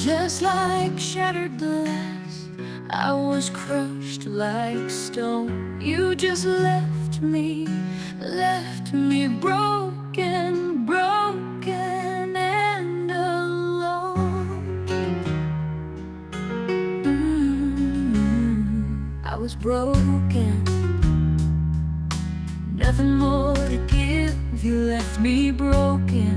Just like shattered glass, I was crushed like stone. You just left me broken, broken and alone. I was broken, nothing more to give. You left me broken,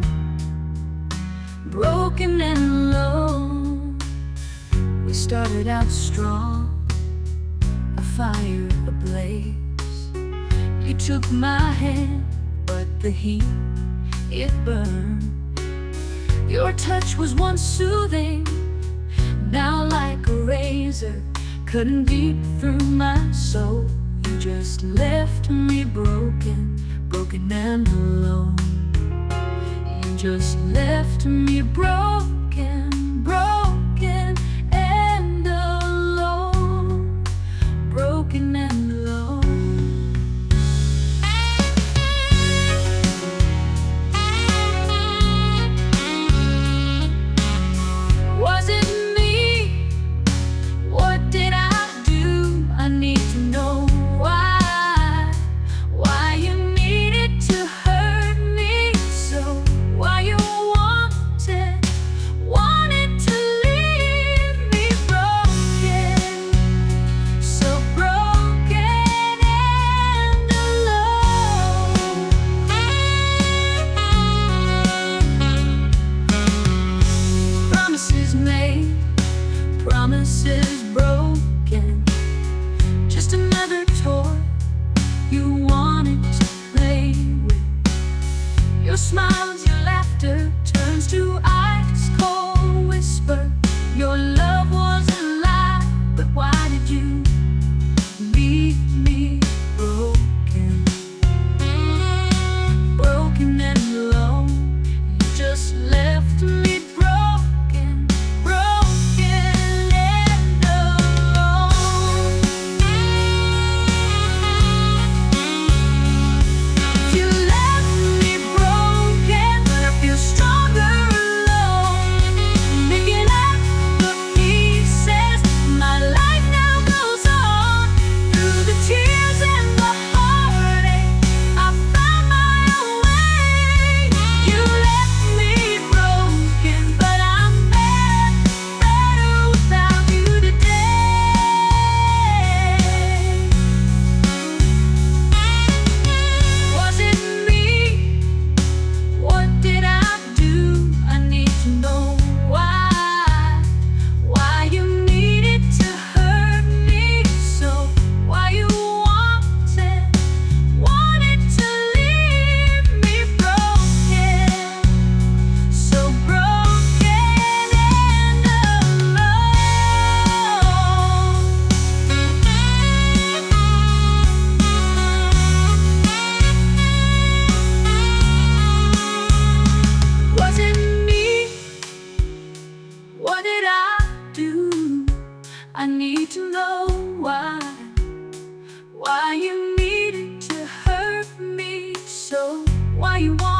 broken and alone. We started out strong, a fire ablaze. You took my hand, but the heat, it burned. Your touch was once soothing, now like a razor, cutting deep through my soul. You just left me broken, broken and alone. You just left me broken, broken and alone, broken and alone. Was it me? What did I do? I need to know why you needed to hurt me so, why you wanted to leave me broken, so broken and alone. Promises made, promises broken, just another toy you wanted to play with. Your smiles, your laughter turns to ice cold whisper. Your love was a lie, but why did you leave me broken, broken and alone? You just left me broken, broken and alone. You left me broken, but I feel stronger alone. Picking up the pieces, my life now goes on. Through the tears and the heartache, I found my own way. You left me broken, but I'm better without you today. Was it me? What did I do? I need to know why you needed to hurt me so, why you wanted to leave me broken, so broken and alone. Was it me? What did I do? I need to know why you needed to hurt me so, why you